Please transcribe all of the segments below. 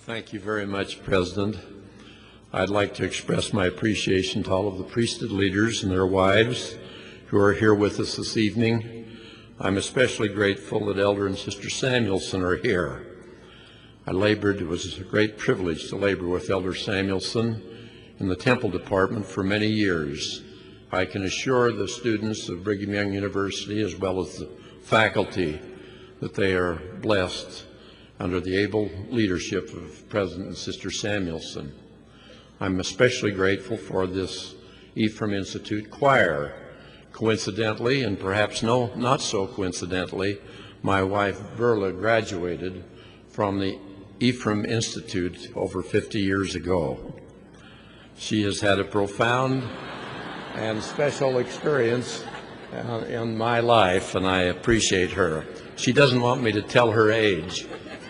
Thank you very much, President. I'd like to express my appreciation to all of the priesthood leaders and their wives who are here with us this evening. I'm especially grateful that Elder and Sister Samuelson are here. It was a great privilege to labor with Elder Samuelson in the Temple Department for many years. I can assure the students of Brigham Young University as well as the faculty that they are blessed under the able leadership of President and Sister Samuelson. I'm especially grateful for this Ephraim Institute choir. Coincidentally, and perhaps not so coincidentally, my wife Verla graduated from the Ephraim Institute over 50 years ago. She has had a profound and special experience in my life, and I appreciate her. She doesn't want me to tell her age.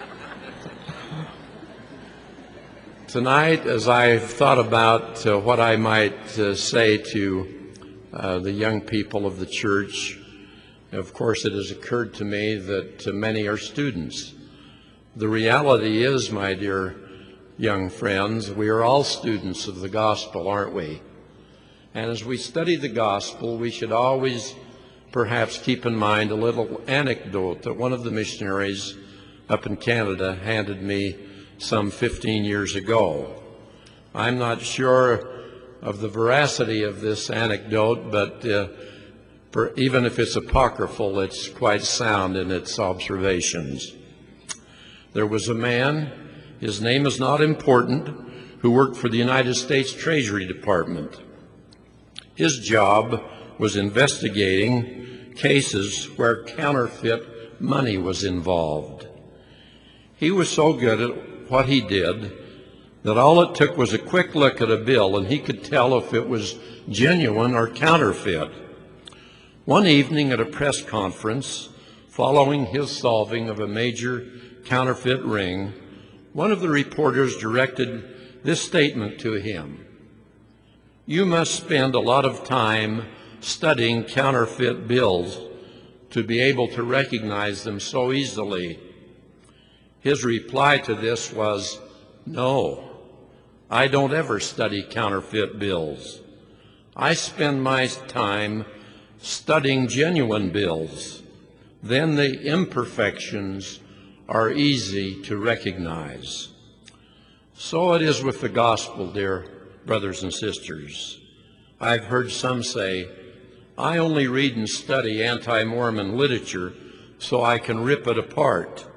Tonight, as I've thought about what I might say to the young people of the church, of course it has occurred to me that many are students. The reality is, my dear young friends, we are all students of the gospel, aren't we? And as we study the gospel, we should always perhaps keep in mind a little anecdote that one of the missionaries up in Canada handed me some 15 years ago. I'm not sure of the veracity of this anecdote, but even if it's apocryphal, it's quite sound in its observations. There was a man, his name is not important, who worked for the United States Treasury Department. His job was investigating cases where counterfeit money was involved. He was so good at what he did that all it took was a quick look at a bill and he could tell if it was genuine or counterfeit. One evening at a press conference, following his solving of a major counterfeit ring, one of the reporters directed this statement to him: "You must spend a lot of time studying counterfeit bills to be able to recognize them so easily." His reply to this was, "No, I don't ever study counterfeit bills. I spend my time studying genuine bills. Then the imperfections are easy to recognize." So it is with the gospel, dear brothers and sisters. I've heard some say, "I only read and study anti-Mormon literature so I can rip it apart.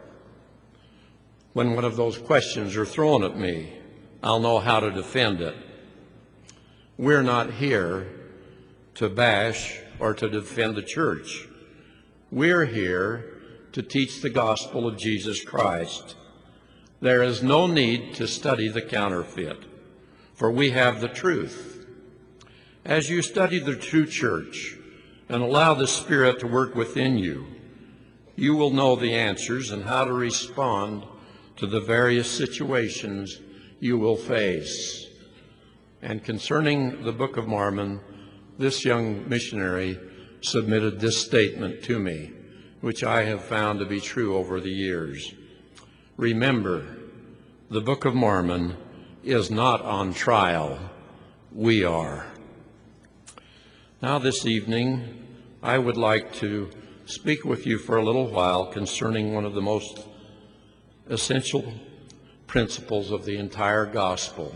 When one of those questions are thrown at me, I'll know how to defend it." We're not here to bash or to defend the church. We're here to teach the gospel of Jesus Christ. There is no need to study the counterfeit, for we have the truth. As you study the true church and allow the Spirit to work within you, you will know the answers and how to respond to the various situations you will face. And concerning the Book of Mormon, this young missionary submitted this statement to me, which I have found to be true over the years. Remember, the Book of Mormon is not on trial. We are. Now this evening, I would like to speak with you for a little while concerning one of the most essential principles of the entire gospel.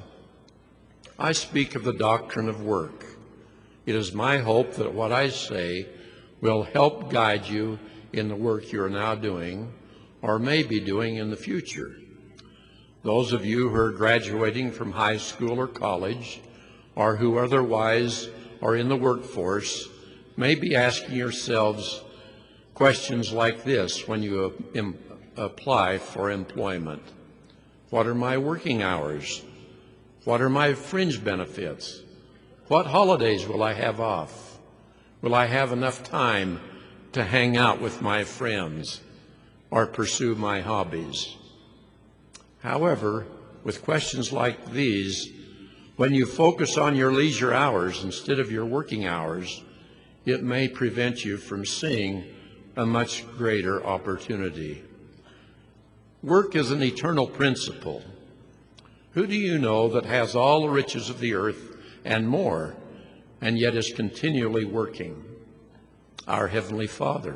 I speak of the doctrine of work. It is my hope that what I say will help guide you in the work you're now doing or may be doing in the future. Those of you who are graduating from high school or college, or who otherwise are in the workforce, may be asking yourselves questions like this when you apply for employment. What are my working hours? What are my fringe benefits? What holidays will I have off? Will I have enough time to hang out with my friends or pursue my hobbies? However, with questions like these, when you focus on your leisure hours instead of your working hours, it may prevent you from seeing a much greater opportunity. Work is an eternal principle. Who do you know that has all the riches of the earth and more, and yet is continually working? Our Heavenly Father.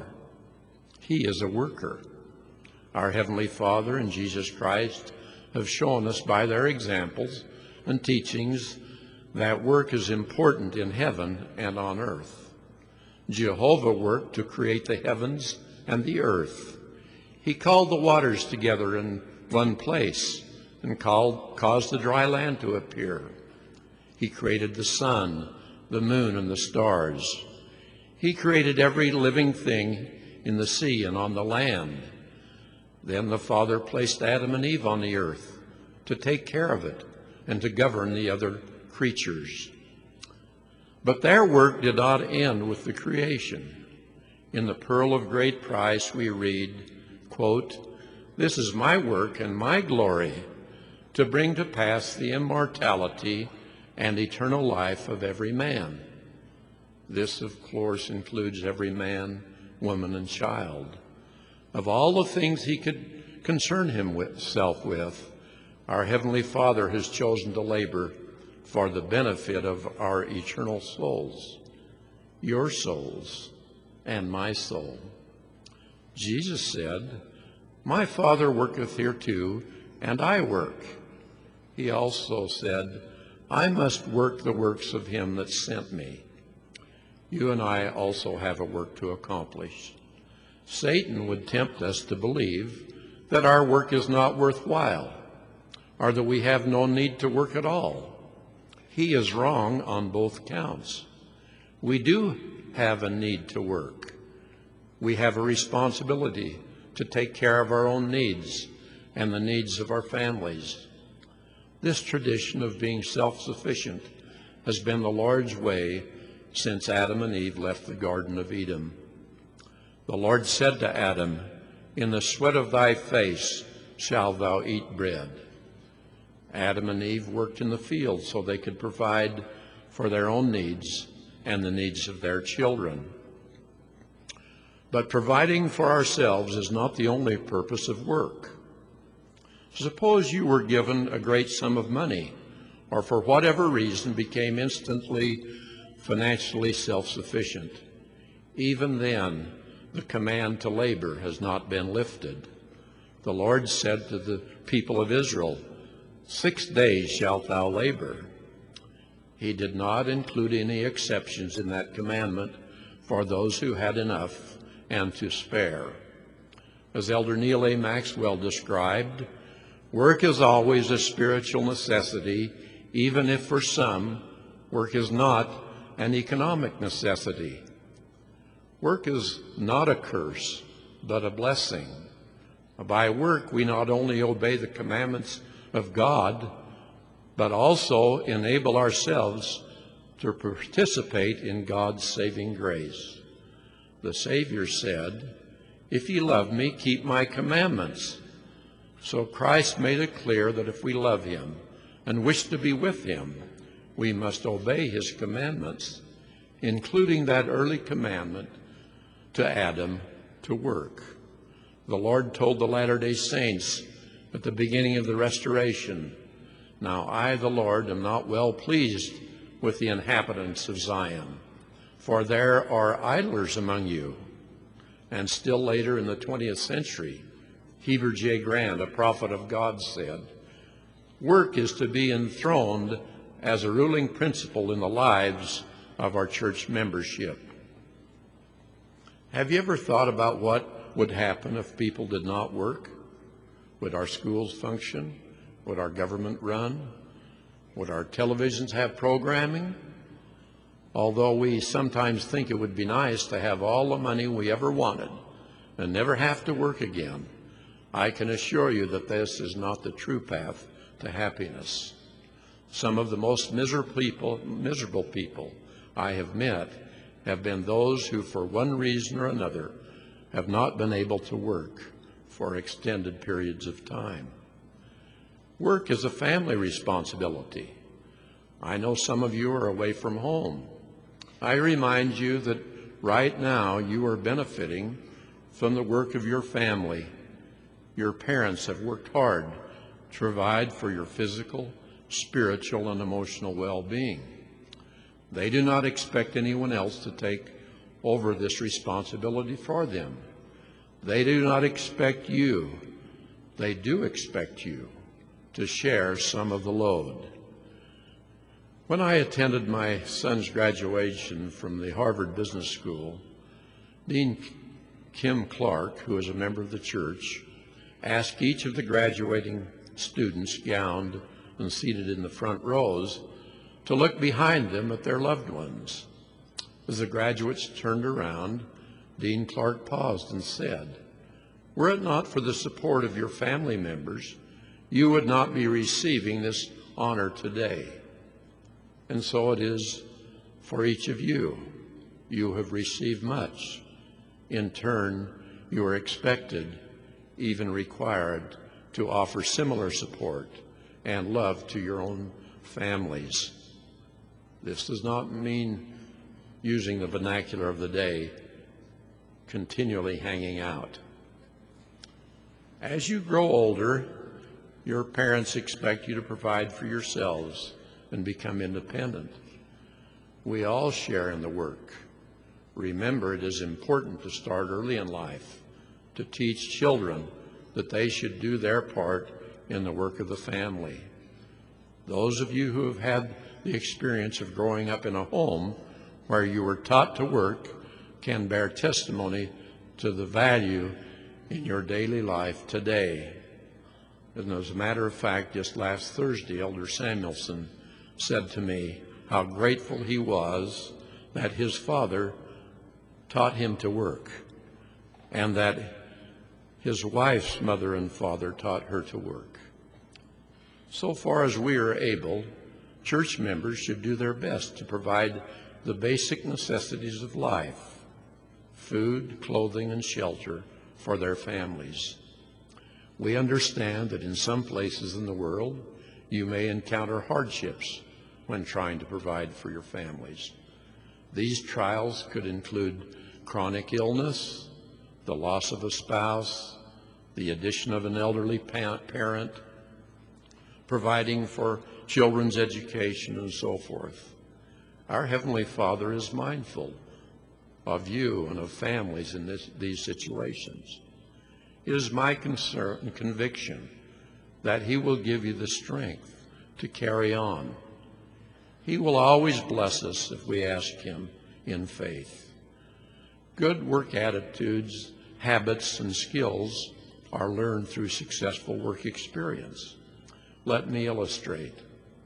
He is a worker. Our Heavenly Father and Jesus Christ have shown us by their examples and teachings that work is important in heaven and on earth. Jehovah worked to create the heavens and the earth. He called the waters together in one place and caused the dry land to appear. He created the sun, the moon, and the stars. He created every living thing in the sea and on the land. Then the Father placed Adam and Eve on the earth to take care of it and to govern the other creatures. But their work did not end with the creation. In the Pearl of Great Price we read, quote, "This is my work and my glory, to bring to pass the immortality and eternal life of every man." This, of course, includes every man, woman, and child. Of all the things he could concern himself with, our Heavenly Father has chosen to labor for the benefit of our eternal souls, your souls and my soul. Jesus said, "My Father worketh hereto, and I work." He also said, "I must work the works of him that sent me." You and I also have a work to accomplish. Satan would tempt us to believe that our work is not worthwhile, or that we have no need to work at all. He is wrong on both counts. We do have a need to work. We have a responsibility to take care of our own needs and the needs of our families. This tradition of being self-sufficient has been the Lord's way since Adam and Eve left the Garden of Eden. The Lord said to Adam, "In the sweat of thy face shalt thou eat bread." Adam and Eve worked in the field so they could provide for their own needs and the needs of their children. But providing for ourselves is not the only purpose of work. Suppose you were given a great sum of money, or for whatever reason became instantly financially self-sufficient. Even then, the command to labor has not been lifted. The Lord said to the people of Israel, 6 days shalt thou labor. He did not include any exceptions in that commandment for those who had enough and to spare. As Elder Neal A. Maxwell described, work is always a spiritual necessity, even if for some, work is not an economic necessity. Work is not a curse, but a blessing. By work, we not only obey the commandments of God, but also enable ourselves to participate in God's saving grace. The Savior said, "If ye love me, keep my commandments." So Christ made it clear that if we love him and wish to be with him, we must obey his commandments, including that early commandment to Adam to work. The Lord told the Latter-day Saints at the beginning of the Restoration, "Now I, the Lord, am not well pleased with the inhabitants of Zion, for there are idlers among you." And still later in the 20th century, Heber J. Grant, a prophet of God, said, "Work is to be enthroned as a ruling principle in the lives of our church membership." Have you ever thought about what would happen if people did not work? Would our schools function? Would our government run? Would our televisions have programming? Although we sometimes think it would be nice to have all the money we ever wanted and never have to work again, I can assure you that this is not the true path to happiness. Some of the most miserable people I have met have been those who, for one reason or another, have not been able to work for extended periods of time. Work is a family responsibility. I know some of you are away from home. I remind you that right now you are benefiting from the work of your family. Your parents have worked hard to provide for your physical, spiritual, and emotional well-being. They do not expect anyone else to take over this responsibility for them. They do not expect you. They do expect you to share some of the load. When I attended my son's graduation from the Harvard Business School, Dean Kim Clark, who is a member of the church, asked each of the graduating students, gowned and seated in the front rows, to look behind them at their loved ones. As the graduates turned around, Dean Clark paused and said, "Were it not for the support of your family members, you would not be receiving this honor today. And so it is for each of you. You have received much. In turn, you are expected, even required, to offer similar support and love to your own families." This does not mean, using the vernacular of the day, continually hanging out. As you grow older, your parents expect you to provide for yourselves and become independent. We all share in the work. Remember, it is important to start early in life, to teach children that they should do their part in the work of the family. Those of you who have had the experience of growing up in a home where you were taught to work can bear testimony to the value in your daily life today. And as a matter of fact, just last Thursday, Elder Samuelson said to me how grateful he was that his father taught him to work and that his wife's mother and father taught her to work. So far as we are able, church members should do their best to provide the basic necessities of life, food, clothing, and shelter for their families. We understand that in some places in the world, you may encounter hardships when trying to provide for your families. These trials could include chronic illness, the loss of a spouse, the addition of an elderly parent, providing for children's education, and so forth. Our Heavenly Father is mindful of you and of families in these situations. It is my concern and conviction that He will give you the strength to carry on. He will always bless us if we ask Him in faith. Good work attitudes, habits, and skills are learned through successful work experience. Let me illustrate.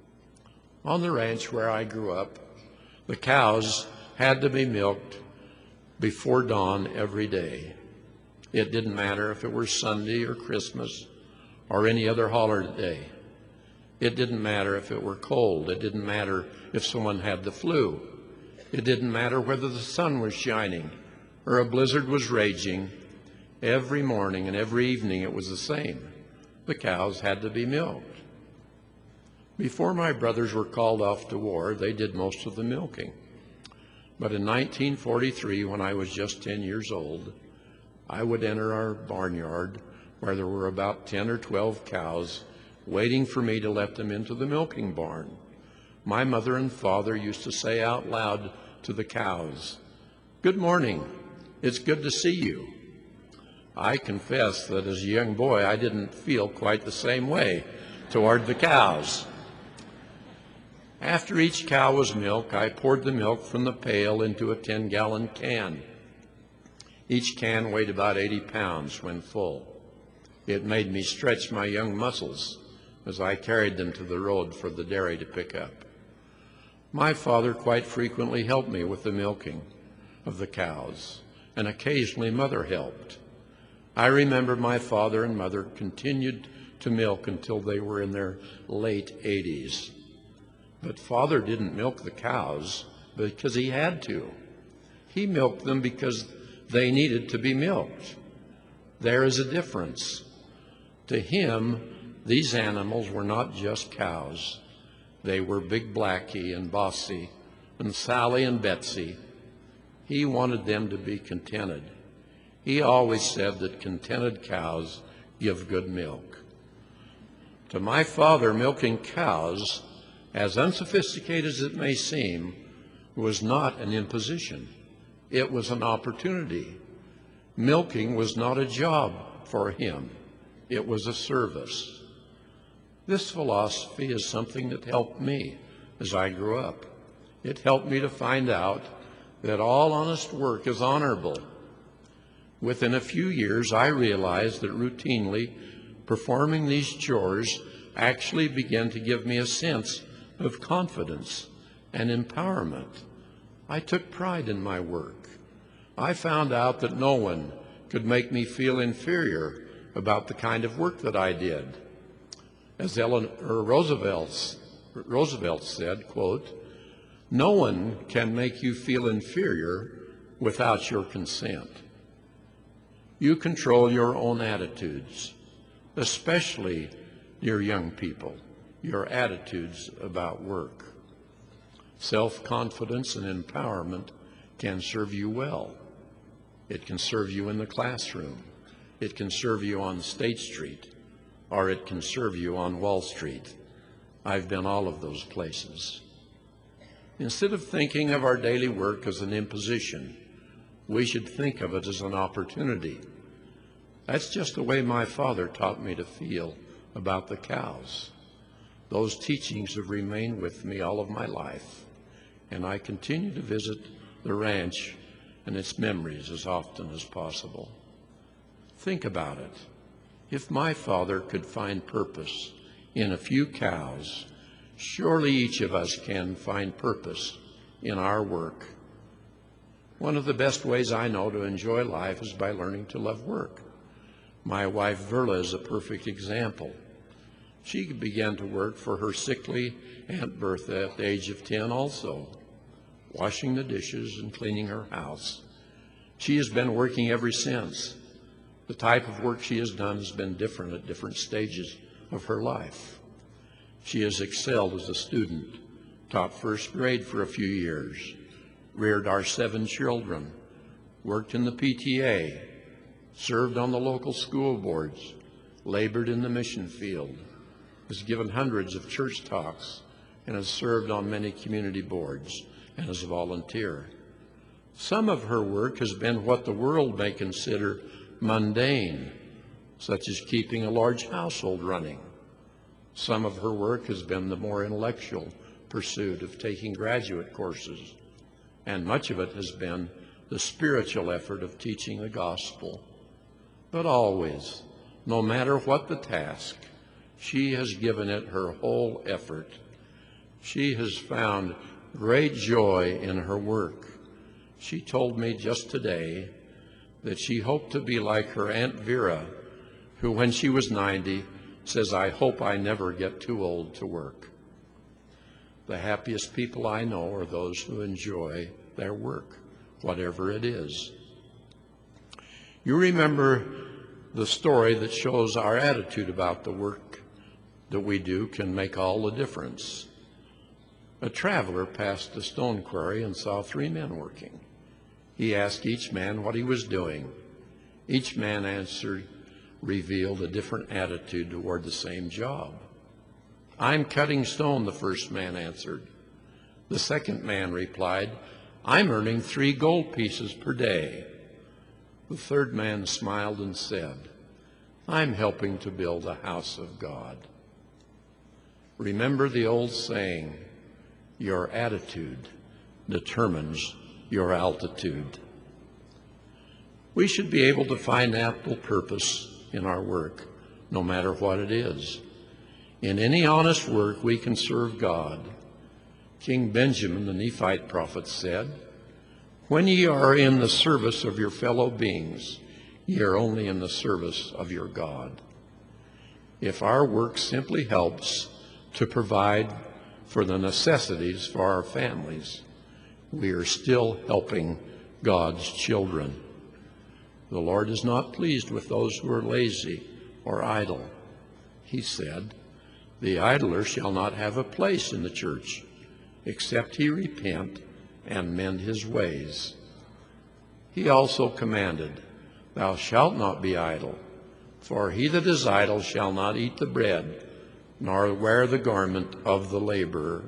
On the ranch where I grew up, the cows had to be milked before dawn every day. It didn't matter if it were Sunday or Christmas or any other holiday. It didn't matter if it were cold. It didn't matter if someone had the flu. It didn't matter whether the sun was shining or a blizzard was raging. Every morning and every evening it was the same. The cows had to be milked. Before my brothers were called off to war, they did most of the milking. But in 1943, when I was just 10 years old, I would enter our barnyard where there were about 10 or 12 cows waiting for me to let them into the milking barn. My mother and father used to say out loud to the cows, "Good morning, it's good to see you." I confess that as a young boy, I didn't feel quite the same way toward the cows. After each cow was milked, I poured the milk from the pail into a 10-gallon can. Each can weighed about 80 pounds when full. It made me stretch my young muscles as I carried them to the road for the dairy to pick up. My father quite frequently helped me with the milking of the cows, and occasionally Mother helped. I remember my father and mother continued to milk until they were in their late 80s. But Father didn't milk the cows because he had to. He milked them because they needed to be milked. There is a difference. To him, these animals were not just cows. They were Big Blackie and Bossy and Sally and Betsy. He wanted them to be contented. He always said that contented cows give good milk. To my father, milking cows, as unsophisticated as it may seem, was not an imposition. It was an opportunity. Milking was not a job for him. It was a service. This philosophy is something that helped me as I grew up. It helped me to find out that all honest work is honorable. Within a few years, I realized that routinely performing these chores actually began to give me a sense of confidence and empowerment. I took pride in my work. I found out that no one could make me feel inferior about the kind of work that I did. As Eleanor Roosevelt said, quote, "No one can make you feel inferior without your consent." You control your own attitudes, especially your young people, your attitudes about work. Self-confidence and empowerment can serve you well. It can serve you in the classroom. It can serve you on State Street, or it can serve you on Wall Street. I've been all of those places. Instead of thinking of our daily work as an imposition, we should think of it as an opportunity. That's just the way my father taught me to feel about the cows. Those teachings have remained with me all of my life, and I continue to visit the ranch and its memories as often as possible. Think about it. If my father could find purpose in a few cows, surely each of us can find purpose in our work. One of the best ways I know to enjoy life is by learning to love work. My wife Verla is a perfect example. She began to work for her sickly Aunt Bertha at the age of 10 also, washing the dishes and cleaning her house. She has been working ever since. The type of work she has done has been different at different stages of her life. She has excelled as a student, taught first grade for a few years, reared our 7 children, worked in the PTA, served on the local school boards, labored in the mission field, has given hundreds of church talks, and has served on many community boards and as a volunteer. Some of her work has been what the world may consider mundane, such as keeping a large household running. Some of her work has been the more intellectual pursuit of taking graduate courses, and much of it has been the spiritual effort of teaching the gospel. But always, no matter what the task, she has given it her whole effort. She has found great joy in her work. She told me just today that she hoped to be like her Aunt Vera, who when she was 90 says, "I hope I never get too old to work." The happiest people I know are those who enjoy their work, whatever it is. You remember the story that shows our attitude about the work that we do can make all the difference. A traveler passed a stone quarry and saw 3 men working. He asked each man what he was doing. Each man answered, revealed a different attitude toward the same job. "I'm cutting stone," the first man answered. The second man replied, "I'm earning 3 gold pieces per day." The third man smiled and said, "I'm helping to build the house of God." Remember the old saying, your attitude determines your altitude. We should be able to find ample purpose in our work, no matter what it is. In any honest work, we can serve God. King Benjamin, the Nephite prophet, said, "When ye are in the service of your fellow beings, ye are only in the service of your God." If our work simply helps to provide for the necessities for our families, we are still helping God's children. The Lord is not pleased with those who are lazy or idle. He said, "The idler shall not have a place in the church, except he repent and mend his ways." He also commanded, "Thou shalt not be idle, for he that is idle shall not eat the bread nor wear the garment of the laborer.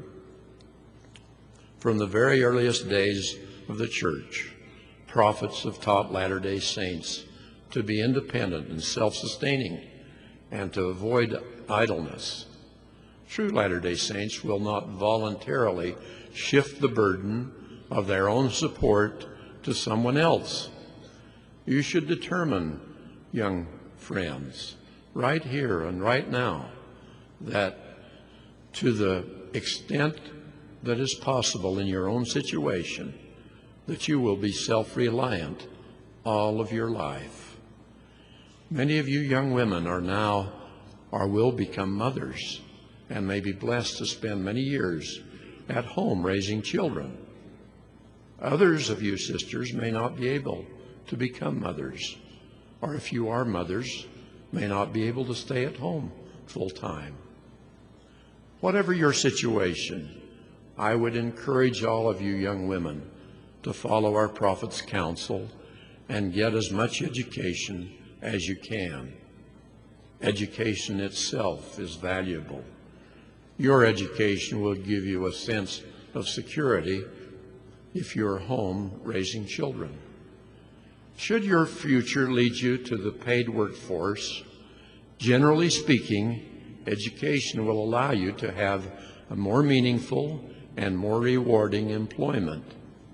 From the very earliest days of the church, prophets have taught Latter-day Saints to be independent and self-sustaining and to avoid idleness. True Latter-day Saints will not voluntarily shift the burden of their own support to someone else. You should determine, young friends, right here and right now, that to the extent that is possible in your own situation, that you will be self-reliant all of your life. Many of you young women are now or will become mothers and may be blessed to spend many years at home raising children. Others of you sisters may not be able to become mothers, or if you are mothers, may not be able to stay at home full time. Whatever your situation, I would encourage all of you young women to follow our prophet's counsel and get as much education as you can. Education itself is valuable. Your education will give you a sense of security if you're home raising children. Should your future lead you to the paid workforce, generally speaking, education will allow you to have a more meaningful and more rewarding employment.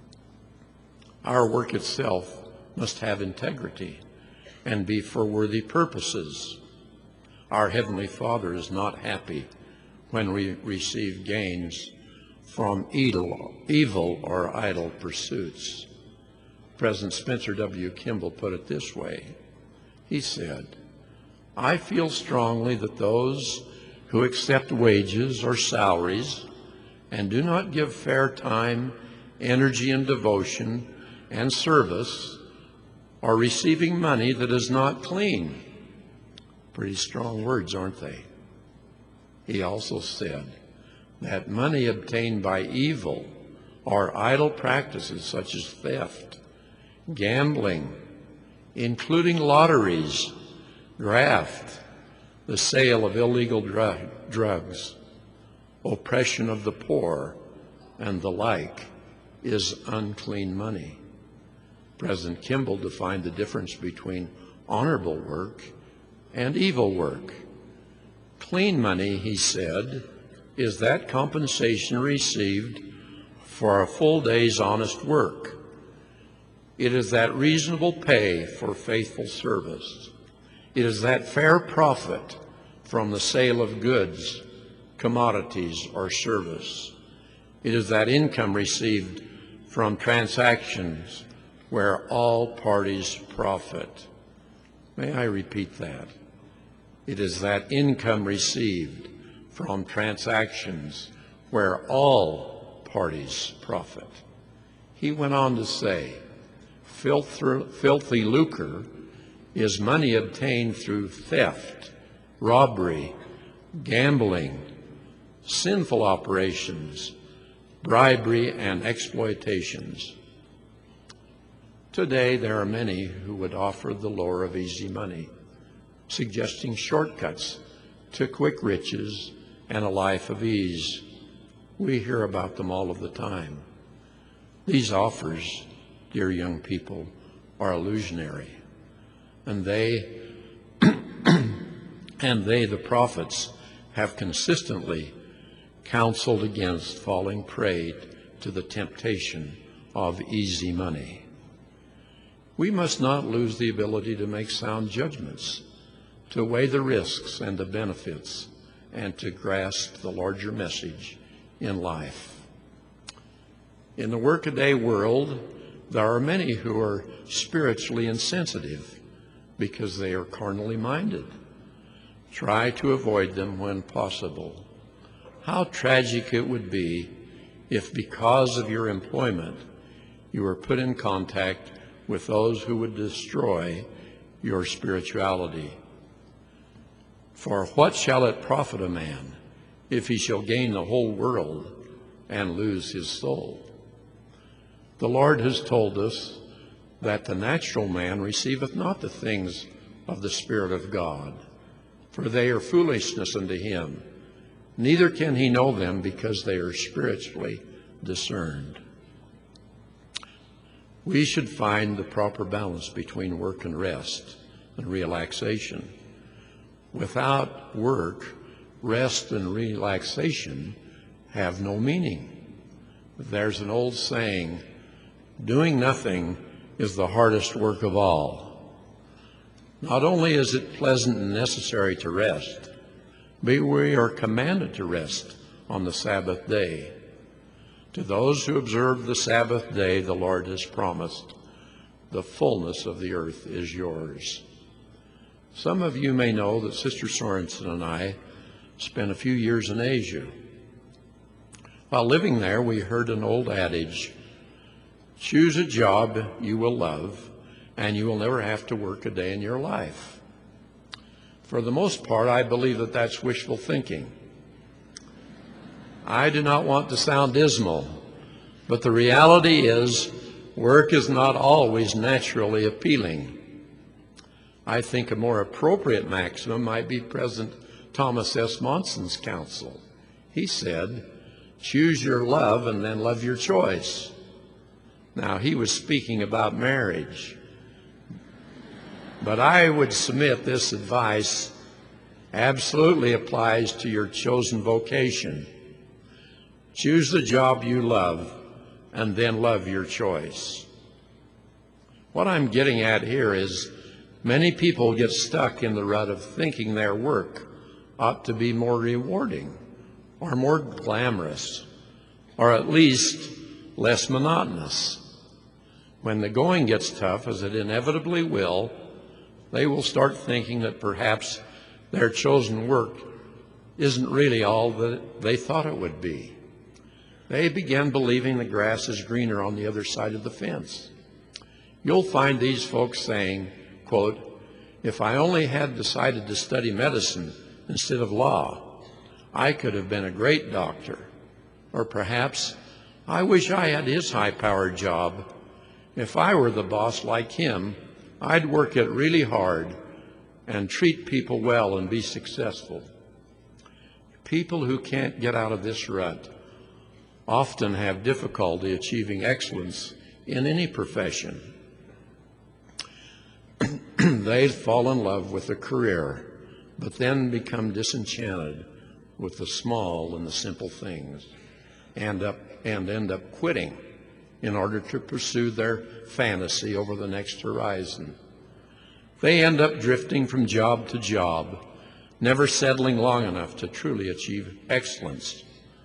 Our work itself must have integrity and be for worthy purposes. Our Heavenly Father is not happy when we receive gains from evil or idle pursuits. President Spencer W. Kimball put it this way. He said, "I feel strongly that those who accept wages or salaries and do not give fair time, energy, and devotion and service are receiving money that is not clean." Pretty strong words, aren't they? He also said that money obtained by evil or idle practices such as theft, gambling, including lotteries, graft, the sale of illegal drugs, oppression of the poor, and the like, is unclean money. President Kimball defined the difference between honorable work and evil work. Clean money, he said, is that compensation received for a full day's honest work. It is that reasonable pay for faithful service. It is that fair profit from the sale of goods, commodities, or service. It is that income received from transactions where all parties profit. May I repeat that? It is that income received from transactions where all parties profit. He went on to say, filthy lucre is money obtained through theft, robbery, gambling, sinful operations, bribery, and exploitations. Today, there are many who would offer the lure of easy money, suggesting shortcuts to quick riches and a life of ease. We hear about them all of the time. These offers, dear young people, are illusionary, and they, the prophets, have consistently counseled against falling prey to the temptation of easy money. We must not lose the ability to make sound judgments, to weigh the risks and the benefits, and to grasp the larger message in life. In the workaday world, there are many who are spiritually insensitive because they are carnally minded. Try to avoid them when possible. How tragic it would be if, because of your employment, you were put in contact with those who would destroy your spirituality. For what shall it profit a man if he shall gain the whole world and lose his soul? The Lord has told us that the natural man receiveth not the things of the Spirit of God, for they are foolishness unto him, neither can he know them because they are spiritually discerned. We should find the proper balance between work and rest and relaxation. Without work, rest and relaxation have no meaning. There's an old saying, doing nothing is the hardest work of all. Not only is it pleasant and necessary to rest, but we are commanded to rest on the Sabbath day. To those who observe the Sabbath day, the Lord has promised, the fullness of the earth is yours. Some of you may know that Sister Sorensen and I spent a few years in Asia. While living there, we heard an old adage, choose a job you will love, and you will never have to work a day in your life. For the most part, I believe that that's wishful thinking. I do not want to sound dismal, but the reality is work is not always naturally appealing. I think a more appropriate maximum might be President Thomas S. Monson's counsel. He said, choose your love and then love your choice. Now, he was speaking about marriage, but I would submit this advice absolutely applies to your chosen vocation. Choose the job you love and then love your choice. What I'm getting at here is many people get stuck in the rut of thinking their work ought to be more rewarding or more glamorous or at least less monotonous. When the going gets tough, as it inevitably will, they will start thinking that perhaps their chosen work isn't really all that they thought it would be. They begin believing the grass is greener on the other side of the fence. You'll find these folks saying, quote, if I only had decided to study medicine instead of law, I could have been a great doctor. Or perhaps, I wish I had his high-powered job. If I were the boss like him, I'd work it really hard and treat people well and be successful. People who can't get out of this rut often have difficulty achieving excellence in any profession. They fall in love with a career, but then become disenchanted with the small and the simple things, and end up quitting in order to pursue their fantasy over the next horizon. They end up drifting from job to job, never settling long enough to truly achieve excellence.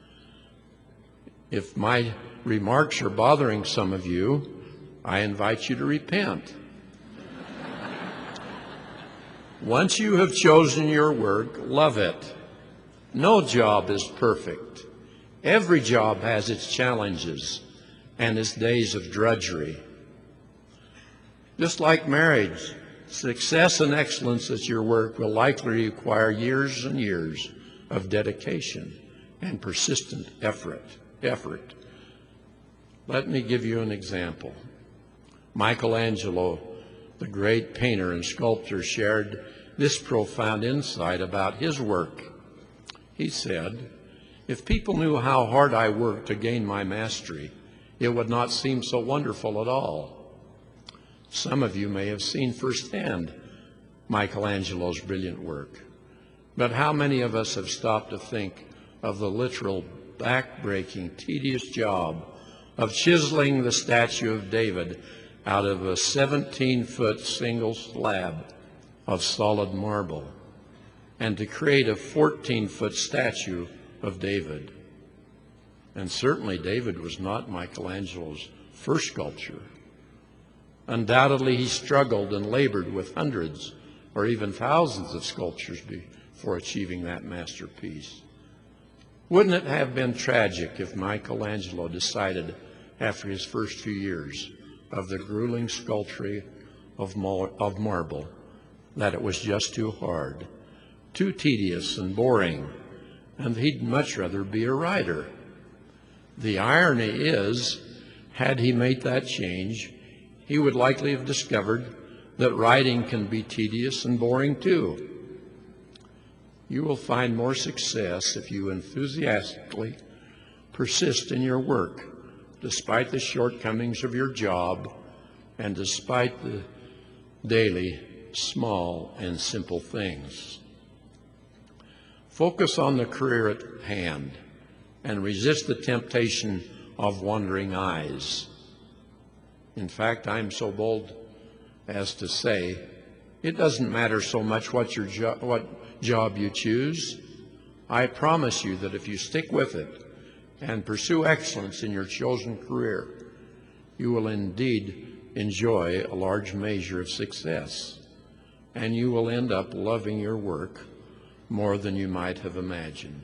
If my remarks are bothering some of you, I invite you to repent. Once you have chosen your work, love it. No job is perfect. Every job has its challenges and its days of drudgery. Just like marriage, success and excellence at your work will likely require years and years of dedication and persistent effort. Let me give you an example. Michelangelo, the great painter and sculptor, shared this profound insight about his work. He said, if people knew how hard I worked to gain my mastery, it would not seem so wonderful at all. Some of you may have seen firsthand Michelangelo's brilliant work, but how many of us have stopped to think of the literal back-breaking, tedious job of chiseling the statue of David out of a 17-foot single slab of solid marble, and to create a 14-foot statue of David? And certainly David was not Michelangelo's first sculpture. Undoubtedly he struggled and labored with hundreds or even thousands of sculptures before achieving that masterpiece. Wouldn't it have been tragic if Michelangelo decided after his first few years of the grueling sculpture of marble that it was just too hard, too tedious and boring, and he'd much rather be a writer? The irony is, had he made that change, he would likely have discovered that writing can be tedious and boring too. You will find more success if you enthusiastically persist in your work, despite the shortcomings of your job and despite the daily small and simple things. Focus on the career at hand and resist the temptation of wandering eyes. In fact, I'm so bold as to say, it doesn't matter so much what job you choose. I promise you that if you stick with it and pursue excellence in your chosen career, you will indeed enjoy a large measure of success, and you will end up loving your work more than you might have imagined.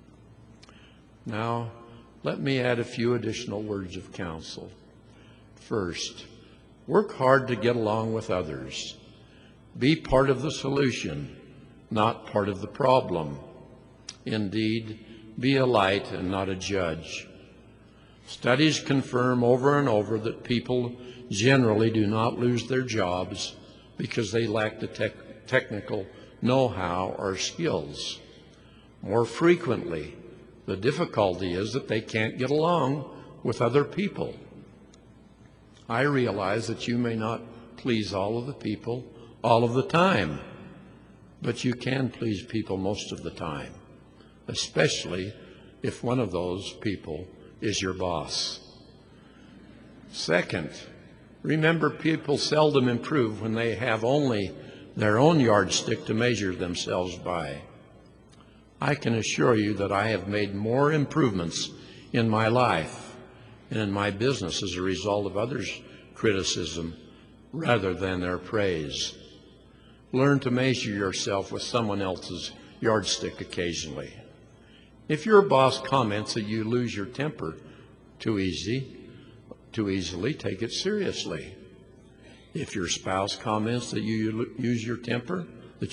Now, let me add a few additional words of counsel. First, work hard to get along with others. Be part of the solution, not part of the problem. Indeed, be a light and not a judge. Studies confirm over and over that people generally do not lose their jobs because they lack the technical know-how or skills. More frequently, the difficulty is that they can't get along with other people. I realize that you may not please all of the people all of the time, but you can please people most of the time, especially if one of those people is your boss. Second, remember, people seldom improve when they have only their own yardstick to measure themselves by. I can assure you that I have made more improvements in my life and in my business as a result of others' criticism rather than their praise. Learn to measure yourself with someone else's yardstick occasionally. If your boss comments that you lose your temper too easily, take it seriously. If your spouse comments that you lose your temper,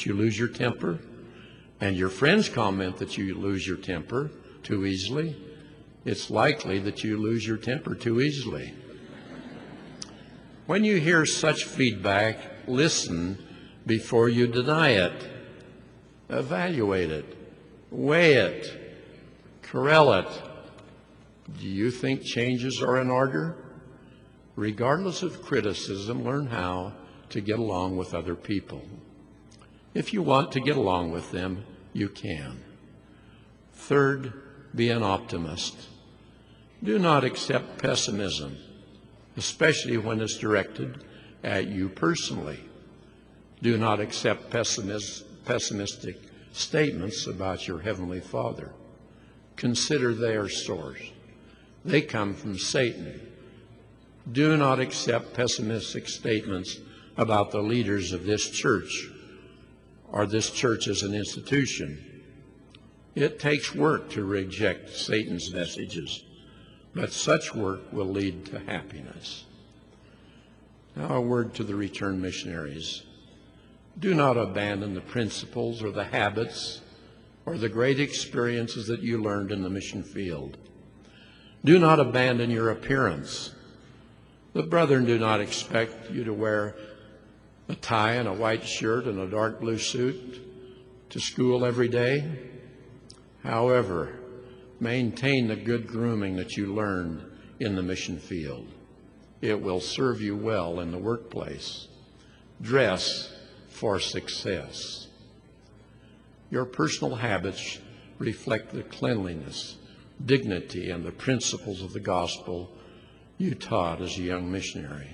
and your friends comment that you lose your temper too easily, it's likely that you lose your temper too easily. When you hear such feedback, listen before you deny it. Evaluate it, weigh it, corral it. Do you think changes are in order? Regardless of criticism, learn how to get along with other people. If you want to get along with them, you can. Third, be an optimist. Do not accept pessimism, especially when it's directed at you personally. Do not accept pessimistic statements about your Heavenly Father. Consider their source. They come from Satan. Do not accept pessimistic statements about the leaders of this church or this church as an institution. It takes work to reject Satan's messages, but such work will lead to happiness. Now a word to the returned missionaries. Do not abandon the principles or the habits or the great experiences that you learned in the mission field. Do not abandon your appearance. The brethren do not expect you to wear a tie and a white shirt and a dark blue suit to school every day. However, maintain the good grooming that you learned in the mission field. It will serve you well in the workplace. Dress for success. Your personal habits reflect the cleanliness, dignity, and the principles of the gospel you taught as a young missionary.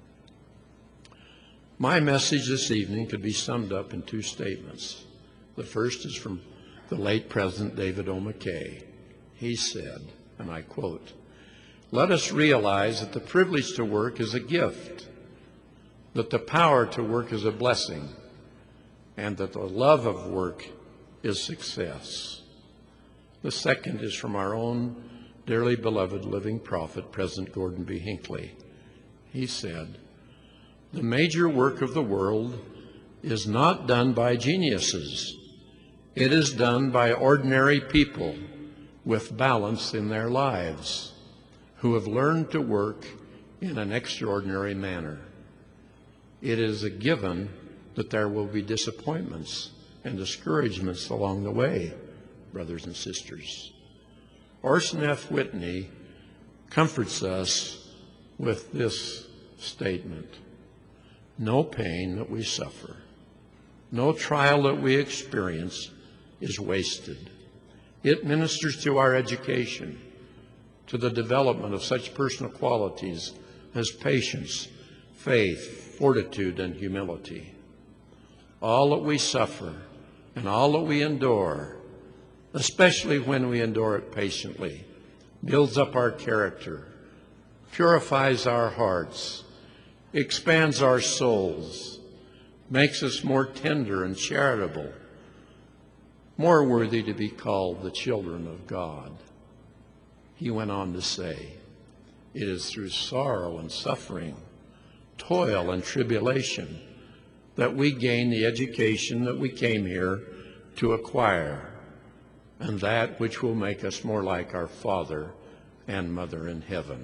My message this evening could be summed up in two statements. The first is from the late President David O. McKay. He said, and I quote, "Let us realize that the privilege to work is a gift, that the power to work is a blessing, and that the love of work is success." The second is from our own dearly beloved living prophet, President Gordon B. Hinckley. He said, "The major work of the world is not done by geniuses. It is done by ordinary people with balance in their lives, who have learned to work in an extraordinary manner. It is a given that there will be disappointments and discouragements along the way, brothers and sisters. Orson F. Whitney comforts us with this statement: no pain that we suffer, no trial that we experience is wasted. It ministers to our education, to the development of such personal qualities as patience, faith, fortitude, and humility. All that we suffer and all that we endure, especially when we endure it patiently, builds up our character, purifies our hearts, expands our souls, makes us more tender and charitable, more worthy to be called the children of God. He went on to say, it is through sorrow and suffering, toil and tribulation, that we gain the education that we came here to acquire, and that which will make us more like our Father and Mother in heaven.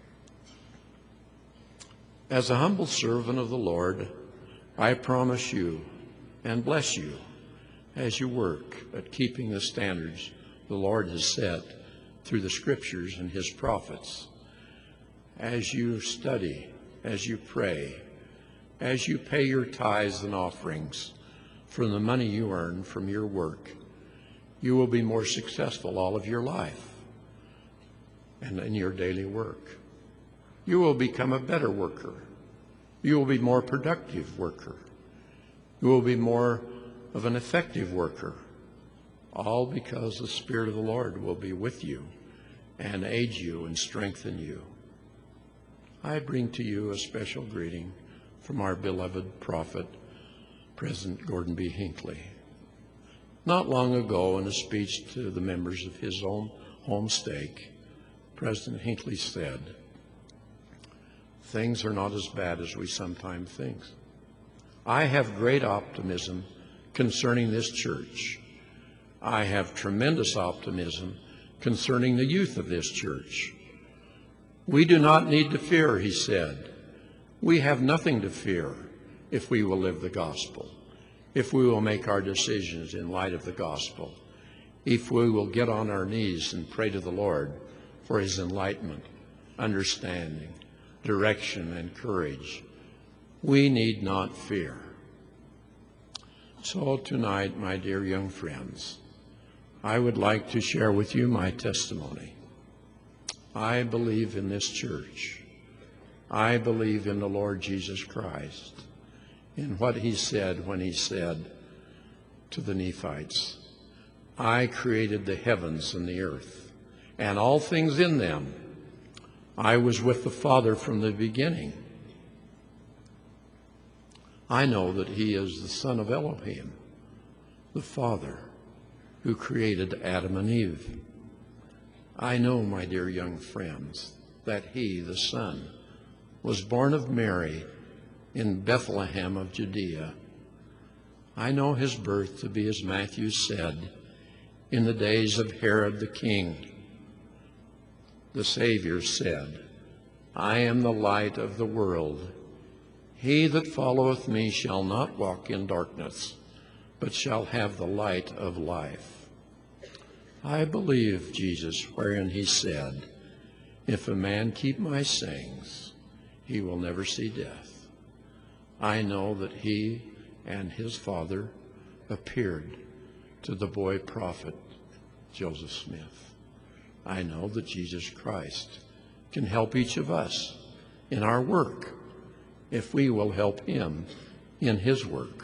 As a humble servant of the Lord, I promise you and bless you as you work at keeping the standards the Lord has set through the Scriptures and His prophets. As you study, as you pray, as you pay your tithes and offerings from the money you earn from your work, you will be more successful all of your life and in your daily work. You will become a better worker. You will be a more productive worker. You will be more of an effective worker, all because the Spirit of the Lord will be with you and aid you and strengthen you. I bring to you a special greeting from our beloved prophet, President Gordon B. Hinckley. Not long ago, in a speech to the members of his own home stake, President Hinckley said, "Things are not as bad as we sometimes think. I have great optimism concerning this church. I have tremendous optimism concerning the youth of this church. We do not need to fear," he said. "We have nothing to fear if we will live the gospel, if we will make our decisions in light of the gospel, if we will get on our knees and pray to the Lord for His enlightenment, understanding, direction, and courage. We need not fear." So tonight, my dear young friends, I would like to share with you my testimony. I believe in this church. I believe in the Lord Jesus Christ, in what He said when He said to the Nephites, "I created the heavens and the earth, and all things in them. I was with the Father from the beginning." I know that He is the Son of Elohim, the Father who created Adam and Eve. I know, my dear young friends, that He, the Son, was born of Mary in Bethlehem of Judea. I know His birth to be, as Matthew said, in the days of Herod the king. The Savior said, "I am the light of the world. He that followeth me shall not walk in darkness, but shall have the light of life." I believe Jesus wherein He said, "If a man keep my sayings, he will never see death." I know that He and His Father appeared to the boy prophet Joseph Smith. I know that Jesus Christ can help each of us in our work if we will help Him in His work.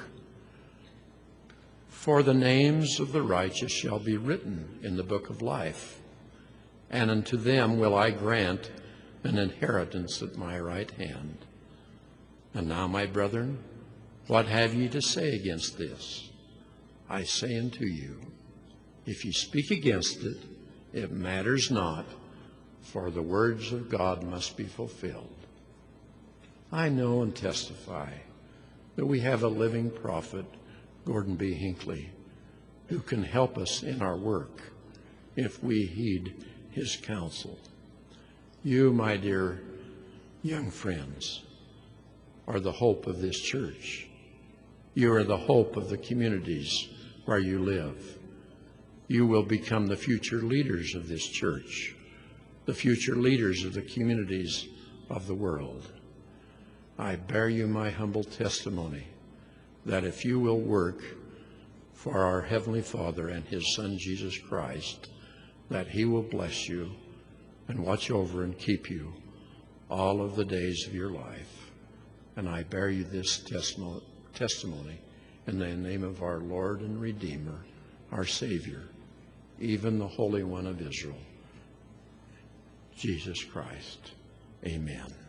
"For the names of the righteous shall be written in the book of life, and unto them will I grant an inheritance at my right hand. And now, my brethren, what have ye to say against this? I say unto you, if ye speak against it, it matters not, for the words of God must be fulfilled." I know and testify that we have a living prophet, Gordon B. Hinckley, who can help us in our work if we heed his counsel. You, my dear young friends, are the hope of this church. You are the hope of the communities where you live. You will become the future leaders of this church, the future leaders of the communities of the world. I bear you my humble testimony that if you will work for our Heavenly Father and His Son Jesus Christ, that He will bless you and watch over and keep you all of the days of your life. And I bear you this testimony in the name of our Lord and Redeemer, our Savior, even the Holy One of Israel, Jesus Christ. Amen.